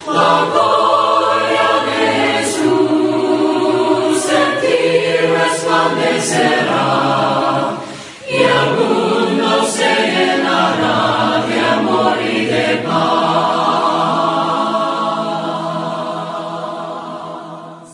La gloria de Jesús en ti resplandecerá, y el mundo se llenará de amor y de paz.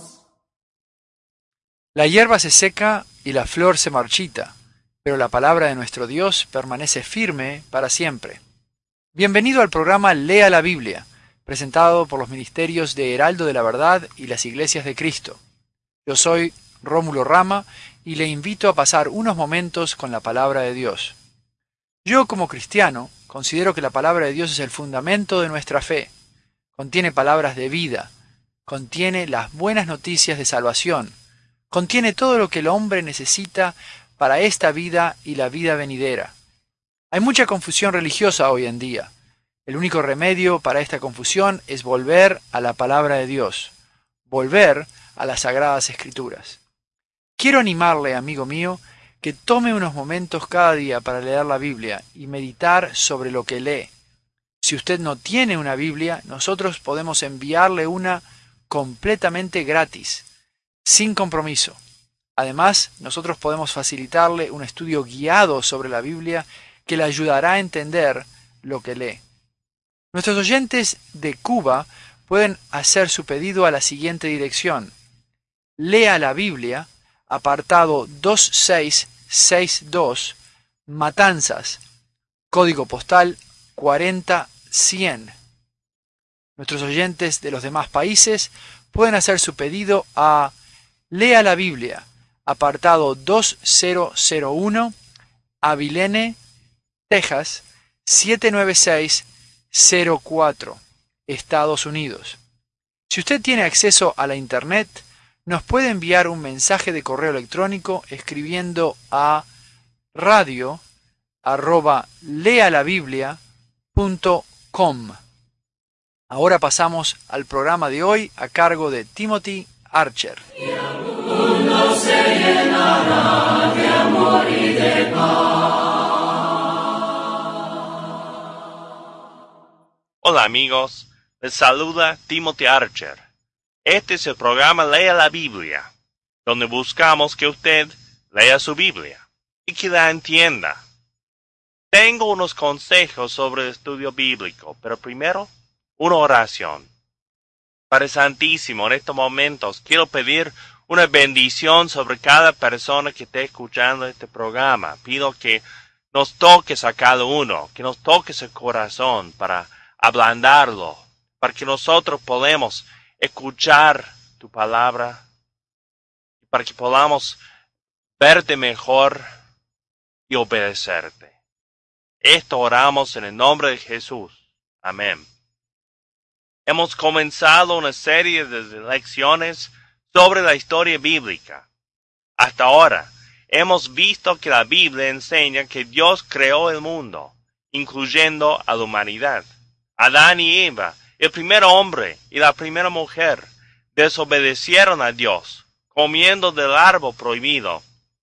La hierba se seca y la flor se marchita, pero la palabra de nuestro Dios permanece firme para siempre. Bienvenido al programa Lea la Biblia, presentado por los ministerios de Heraldo de la Verdad y las Iglesias de Cristo. Yo soy Rómulo Rama y le invito a pasar unos momentos con la palabra de Dios. Yo, como cristiano, considero que la palabra de Dios es el fundamento de nuestra fe. Contiene palabras de vida, contiene las buenas noticias de salvación, contiene todo lo que el hombre necesita para esta vida y la vida venidera. Hay mucha confusión religiosa hoy en día. El único remedio para esta confusión es volver a la palabra de Dios, volver a las Sagradas Escrituras. Quiero animarle, amigo mío, que tome unos momentos cada día para leer la Biblia y meditar sobre lo que lee. Si usted no tiene una Biblia, nosotros podemos enviarle una completamente gratis, sin compromiso. Además, nosotros podemos facilitarle un estudio guiado sobre la Biblia que le ayudará a entender lo que lee. Nuestros oyentes de Cuba pueden hacer su pedido a la siguiente dirección: Lea la Biblia, apartado 2662, Matanzas, código postal 40100. Nuestros oyentes de los demás países pueden hacer su pedido a Lea la Biblia, apartado 2001, Abilene, Texas 79604, Estados Unidos. Si usted tiene acceso a la Internet, nos puede enviar un mensaje de correo electrónico escribiendo a radio@lealabiblia.com. Ahora pasamos al programa de hoy a cargo de Timothy Archer. Y el mundo se llenará de amor y de paz. Hola amigos, les saluda Timothy Archer. Este es el programa Lea la Biblia, donde buscamos que usted lea su Biblia y que la entienda. Tengo unos consejos sobre el estudio bíblico, pero primero, una oración. Padre Santísimo, en estos momentos quiero pedir una bendición sobre cada persona que esté escuchando este programa. Pido que nos toques a cada uno, que nos toques el corazón para ablandarlo, para que nosotros podamos escuchar tu palabra, para que podamos verte mejor y obedecerte. Esto oramos en el nombre de Jesús. Amén. Hemos comenzado una serie de lecciones sobre la historia bíblica. Hasta ahora, hemos visto que la Biblia enseña que Dios creó el mundo, incluyendo a la humanidad. Adán y Eva, el primer hombre y la primera mujer, desobedecieron a Dios, comiendo del árbol prohibido.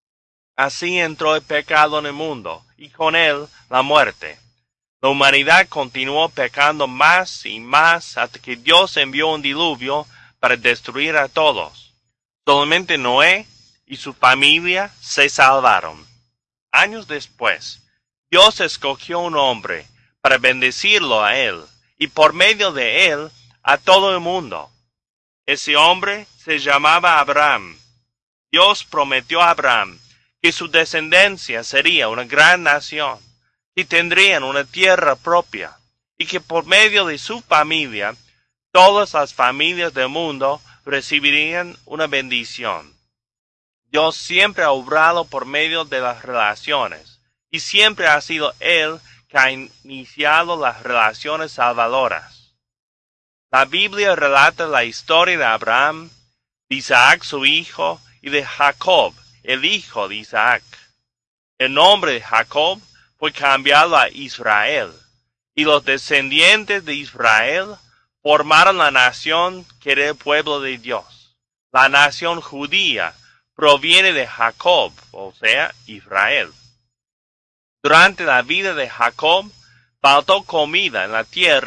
Así entró el pecado en el mundo, y con él la muerte. La humanidad continuó pecando más y más hasta que Dios envió un diluvio para destruir a todos. Solamente Noé y su familia se salvaron. Años después, Dios escogió un hombre para bendecirlo a él, y por medio de él a todo el mundo. Ese hombre se llamaba Abraham. Dios prometió a Abraham que su descendencia sería una gran nación, y tendrían una tierra propia, y que por medio de su familia, todas las familias del mundo recibirían una bendición. Dios siempre ha obrado por medio de las relaciones, y siempre ha sido Él que ha iniciado las relaciones salvadoras. La Biblia relata la historia de Abraham, de Isaac su hijo, y de Jacob, el hijo de Isaac. El nombre de Jacob fue cambiado a Israel, y los descendientes de Israel formaron la nación que era el pueblo de Dios. La nación judía proviene de Jacob, o sea, Israel. Durante la vida de Jacob, faltó comida en la tierra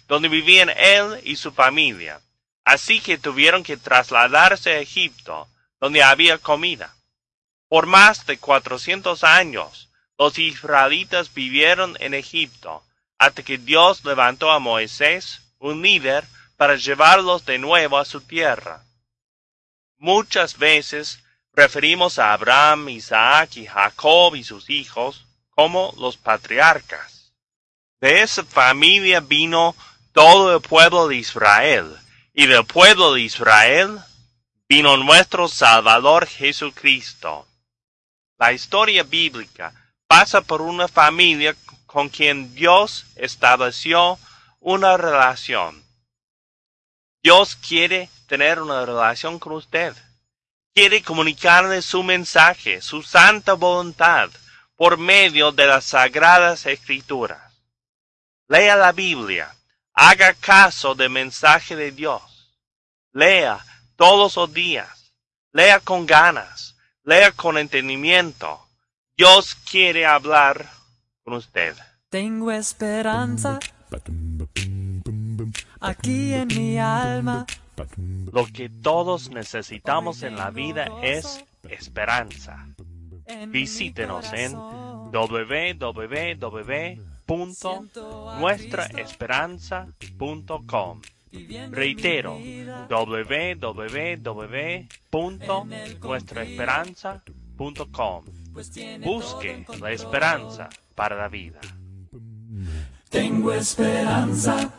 donde vivían él y su familia. Así que tuvieron que trasladarse a Egipto, donde había comida. Por más de 400 años, los israelitas vivieron en Egipto, hasta que Dios levantó a Moisés, un líder, para llevarlos de nuevo a su tierra. Muchas veces referimos a Abraham, Isaac y Jacob y sus hijos como los patriarcas. De esa familia vino todo el pueblo de Israel, y del pueblo de Israel vino nuestro Salvador Jesucristo. La historia bíblica pasa por una familia con quien Dios estableció una relación. Dios quiere tener una relación con usted. Quiere comunicarle su mensaje, su santa voluntad, por medio de las Sagradas Escrituras. Lea la Biblia. Haga caso del mensaje de Dios. Lea todos los días. Lea con ganas. Lea con entendimiento. Dios quiere hablar con usted. Tengo esperanza aquí en mi alma. Lo que todos necesitamos en la vida es esperanza. Visítenos en www.nuestraesperanza.com. Reitero, www.nuestraesperanza.com. Busque la esperanza para la vida. Tengo esperanza.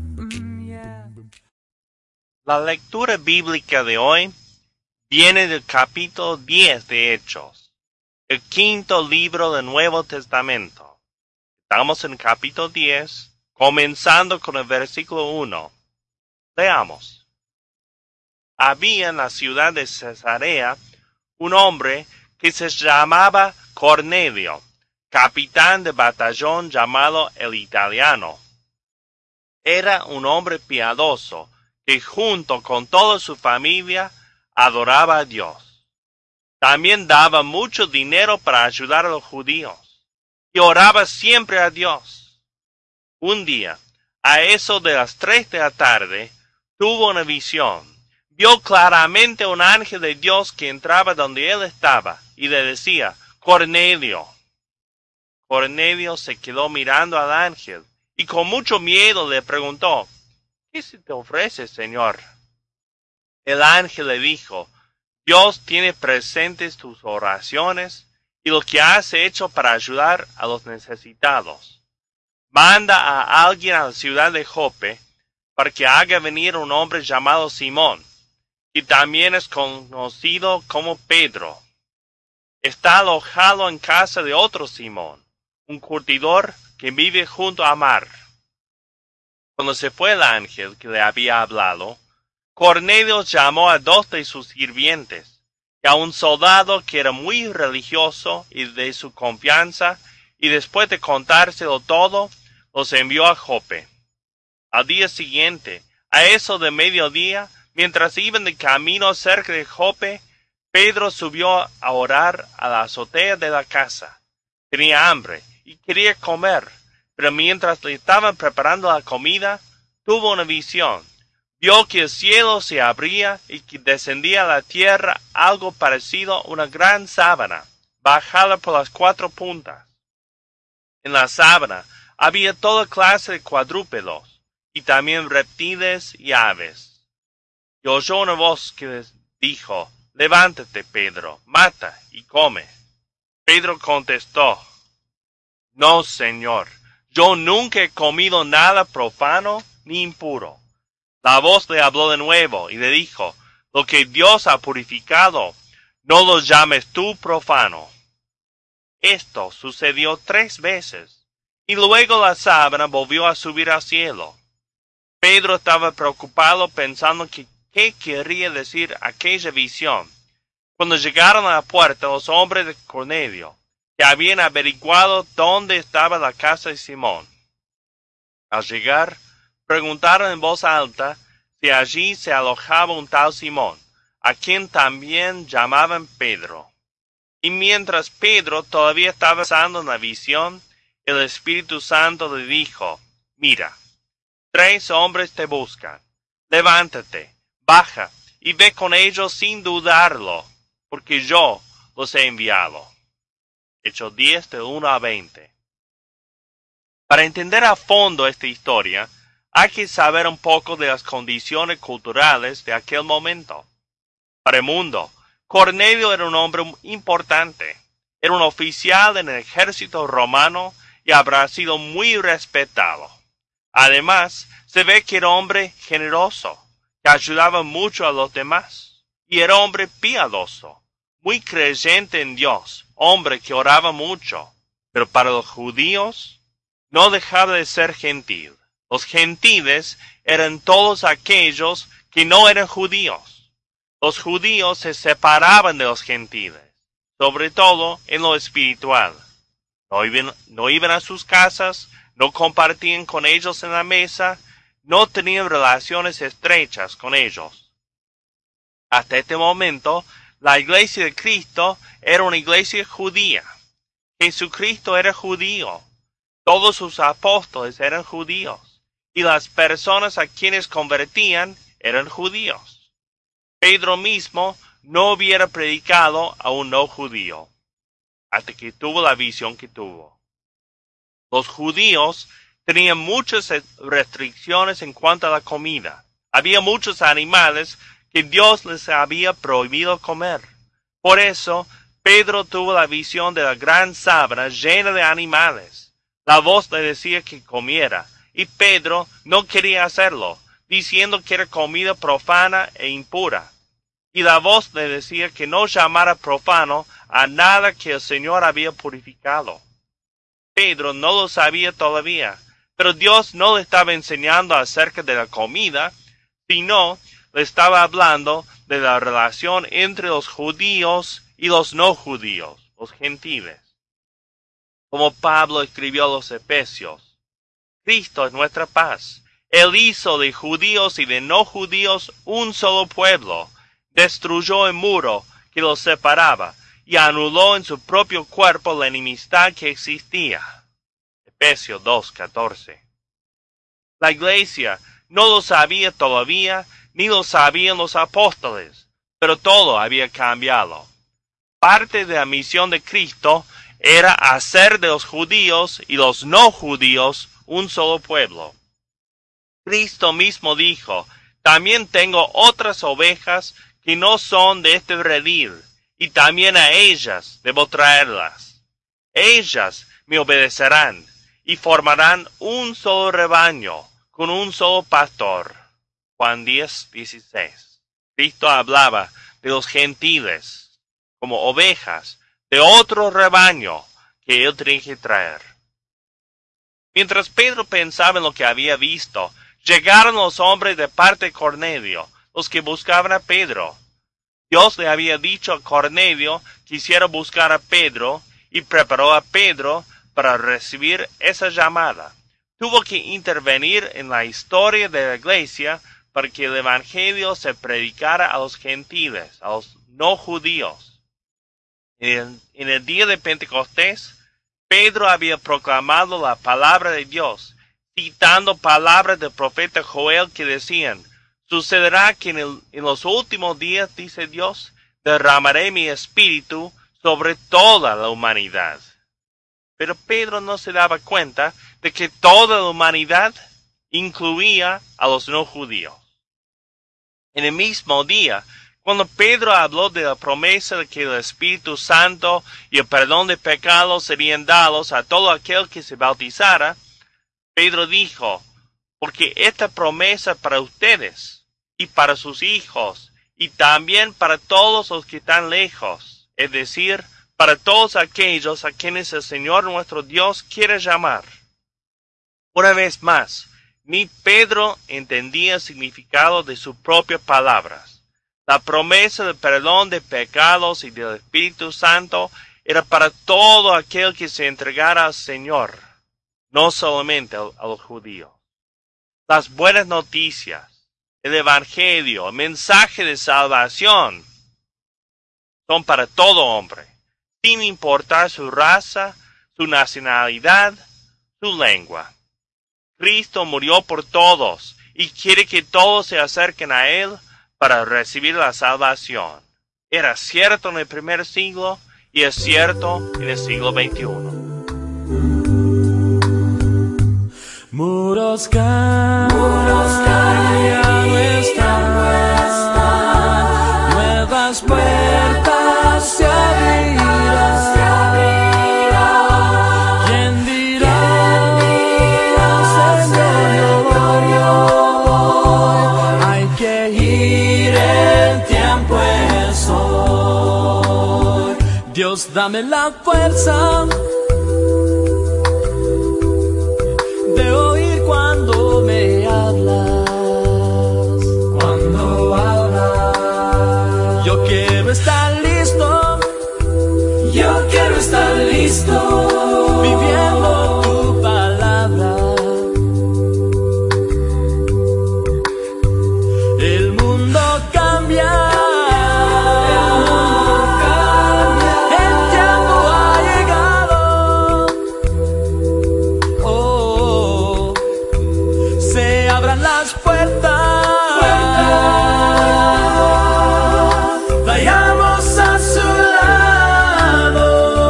La lectura bíblica de hoy viene del capítulo 10 de Hechos, el quinto libro del Nuevo Testamento. Estamos en el capítulo 10, comenzando con el versículo 1. Leamos. Había en la ciudad de Cesarea un hombre que se llamaba Cornelio, capitán de batallón llamado el Italiano. Era un hombre piadoso que junto con toda su familia adoraba a Dios. También daba mucho dinero para ayudar a los judíos y oraba siempre a Dios. Un día, a eso de las 3 de la tarde, tuvo una visión. Vio claramente un ángel de Dios que entraba donde él estaba y le decía, Cornelio. Cornelio se quedó mirando al ángel y con mucho miedo le preguntó, ¿qué se te ofrece, Señor? El ángel le dijo, Dios tiene presentes tus oraciones y lo que has hecho para ayudar a los necesitados. Manda a alguien a la ciudad de Jope para que haga venir un hombre llamado Simón, que también es conocido como Pedro. Está alojado en casa de otro Simón, un curtidor que vive junto a mar. Cuando se fue el ángel que le había hablado, Cornelio llamó a 2 de sus sirvientes y a un soldado que era muy religioso y de su confianza, y después de contárselo todo, los envió a Jope. Al día siguiente, a eso de mediodía, mientras iban de camino cerca de Jope, Pedro subió a orar a la azotea de la casa. Tenía hambre y quería comer, pero mientras le estaban preparando la comida, tuvo una visión. Vio que el cielo se abría y que descendía a la tierra algo parecido a una gran sábana, bajada por las 4 puntas. En la sábana había toda clase de cuadrúpedos, y también reptiles y aves. Y oyó una voz que les dijo, levántate, Pedro, mata y come. Pedro contestó, no, Señor, yo nunca he comido nada profano ni impuro. La voz le habló de nuevo y le dijo, lo que Dios ha purificado, no lo llames tú profano. Esto sucedió 3 veces, y luego la sábana volvió a subir al cielo. Pedro estaba preocupado pensando que qué querría decir aquella visión. Cuando llegaron a la puerta los hombres de Cornelio, que habían averiguado dónde estaba la casa de Simón. Al llegar, preguntaron en voz alta si allí se alojaba un tal Simón, a quien también llamaban Pedro. Y mientras Pedro todavía estaba pensando en la visión, el Espíritu Santo le dijo, mira, 3 hombres te buscan. Levántate, baja, y ve con ellos sin dudarlo, porque yo los he enviado. Hechos 10, de 1 a 20. Para entender a fondo esta historia, hay que saber un poco de las condiciones culturales de aquel momento. Para el mundo, Cornelio era un hombre importante. Era un oficial en el ejército romano y habrá sido muy respetado. Además, se ve que era hombre generoso, que ayudaba mucho a los demás. Y era hombre piadoso, muy creyente en Dios, hombre que oraba mucho. Pero para los judíos, no dejaba de ser gentil. Los gentiles eran todos aquellos que no eran judíos. Los judíos se separaban de los gentiles, sobre todo en lo espiritual. No iban a sus casas, no compartían con ellos en la mesa, no tenían relaciones estrechas con ellos. Hasta este momento, la iglesia de Cristo era una iglesia judía. Jesucristo era judío. Todos sus apóstoles eran judíos. Y las personas a quienes convertían eran judíos. Pedro mismo no hubiera predicado a un no judío, hasta que tuvo la visión que tuvo. Los judíos tenían muchas restricciones en cuanto a la comida. Había muchos animales que Dios les había prohibido comer. Por eso, Pedro tuvo la visión de la gran sábana llena de animales. La voz le decía que comiera, y Pedro no quería hacerlo, diciendo que era comida profana e impura. Y la voz le decía que no llamara profano a nada que el Señor había purificado. Pedro no lo sabía todavía, pero Dios no le estaba enseñando acerca de la comida, sino le estaba hablando de la relación entre los judíos y los no judíos, los gentiles. Como Pablo escribió a los Efesios, Cristo es nuestra paz. Él hizo de judíos y de no judíos un solo pueblo, destruyó el muro que los separaba y anuló en su propio cuerpo la enemistad que existía. Efesios 2:14. La iglesia no lo sabía todavía, ni lo sabían los apóstoles, pero todo había cambiado. Parte de la misión de Cristo era hacer de los judíos y los no judíos un solo pueblo. Cristo mismo dijo, también tengo otras ovejas que no son de este redil, y también a ellas debo traerlas. Ellas me obedecerán, y formarán un solo rebaño, con un solo pastor. Juan 10:16. Cristo hablaba de los gentiles, como ovejas, de otro rebaño que él tenía que traer. Mientras Pedro pensaba en lo que había visto, llegaron los hombres de parte de Cornelio, los que buscaban a Pedro. Dios le había dicho a Cornelio que hiciera buscar a Pedro y preparó a Pedro para recibir esa llamada. Tuvo que intervenir en la historia de la iglesia para que el evangelio se predicara a los gentiles, a los no judíos. En el día de Pentecostés, Pedro había proclamado la palabra de Dios, citando palabras del profeta Joel que decían, sucederá que en los últimos días, dice Dios, derramaré mi espíritu sobre toda la humanidad. Pero Pedro no se daba cuenta de que toda la humanidad incluía a los no judíos. En el mismo día, cuando Pedro habló de la promesa de que el Espíritu Santo y el perdón de pecados serían dados a todo aquel que se bautizara, Pedro dijo, porque esta promesa para ustedes y para sus hijos y también para todos los que están lejos, es decir, para todos aquellos a quienes el Señor nuestro Dios quiere llamar. Una vez más, ni Pedro entendía el significado de sus propias palabras. La promesa del perdón de pecados y del Espíritu Santo era para todo aquel que se entregara al Señor, no solamente a los judíos. Las buenas noticias, el Evangelio, el mensaje de salvación, son para todo hombre, sin importar su raza, su nacionalidad, su lengua. Cristo murió por todos y quiere que todos se acerquen a Él para recibir la salvación. Era cierto en el primer siglo y es cierto en el siglo XXI. Muros caen, ya no están, nuevas puertas se abrirán. ¿Quién dirá, Señor, yo voy? Hay que ir, el tiempo es hoy. Dios, dame la fuerza de oír cuando me hablas, cuando hablas. Yo quiero estar listo, yo quiero estar listo, viviendo tu palabra. El mundo cambia. Las puertas, vayamos a su lado.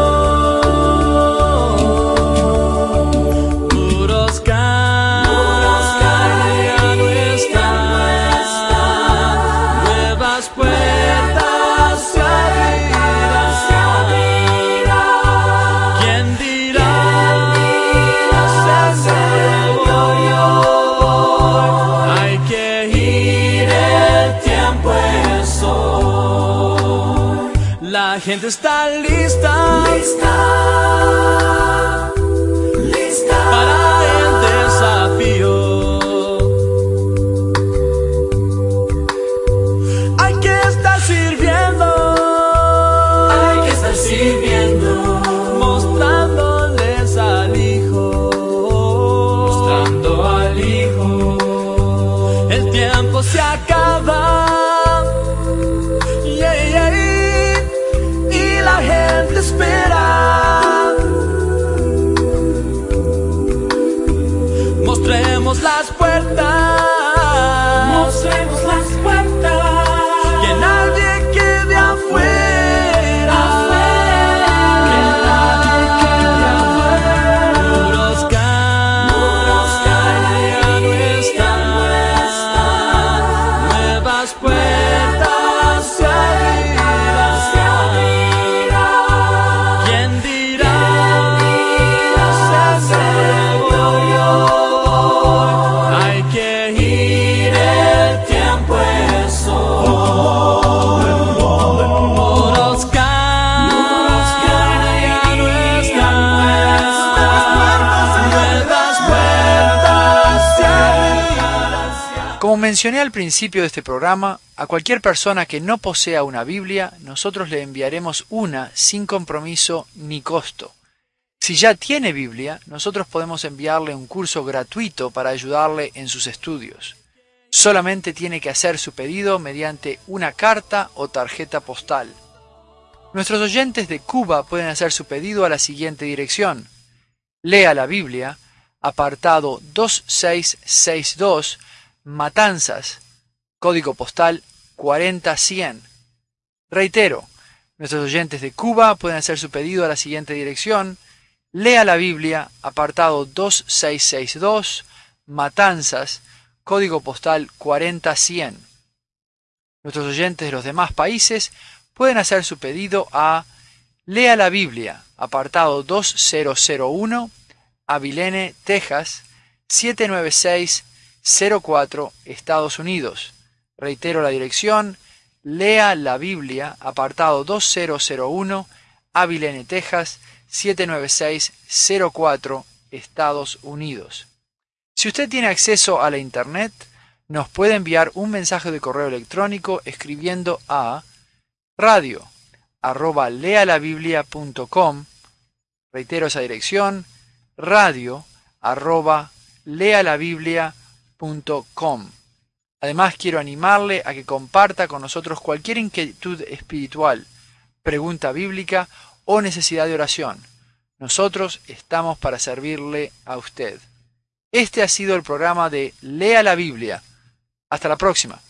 Muros caen, ya no están, nuevas puertas se abrirán. ¿Quién dirá, Señor, yo? Hay que ir, el tiempo es hoy. La gente está lista, lista para el desafío. Hay que estar sirviendo, mostrándoles al Hijo, El tiempo se acaba, y la gente espera. Mostremos las puertas, que nadie quede afuera. Muros caen, ya no están, nuevas puertas se abrirán. ¿Quién dirá, Señor, yo voy? Hay que ir, el tiempo es hoy. Muros caen, ya no están, nuevas puertas se abrirán. Como mencioné al principio de este programa, a cualquier persona que no posea una Biblia, nosotros le enviaremos una sin compromiso ni costo. Si ya tiene Biblia, nosotros podemos enviarle un curso gratuito para ayudarle en sus estudios. Solamente tiene que hacer su pedido mediante una carta o tarjeta postal. Nuestros oyentes de Cuba pueden hacer su pedido a la siguiente dirección: Lea la Biblia, apartado 2662, Matanzas, código postal 40100. Reitero, nuestros oyentes de Cuba pueden hacer su pedido a la siguiente dirección: Lea la Biblia, apartado 2662, Matanzas, código postal 40100. Nuestros oyentes de los demás países pueden hacer su pedido a Lea la Biblia, apartado 2001, Abilene, Texas, 79604, Estados Unidos. Reitero la dirección: Lea la Biblia, apartado 2001, Abilene, Texas, 79604, Estados Unidos. Si usted tiene acceso a la Internet, nos puede enviar un mensaje de correo electrónico escribiendo a radio@lealabiblia.com. Reitero esa dirección: radio@lealabiblia.com. Además, quiero animarle a que comparta con nosotros cualquier inquietud espiritual, pregunta bíblica o necesidad de oración. Nosotros estamos para servirle a usted. Este ha sido el programa de Lea la Biblia. Hasta la próxima.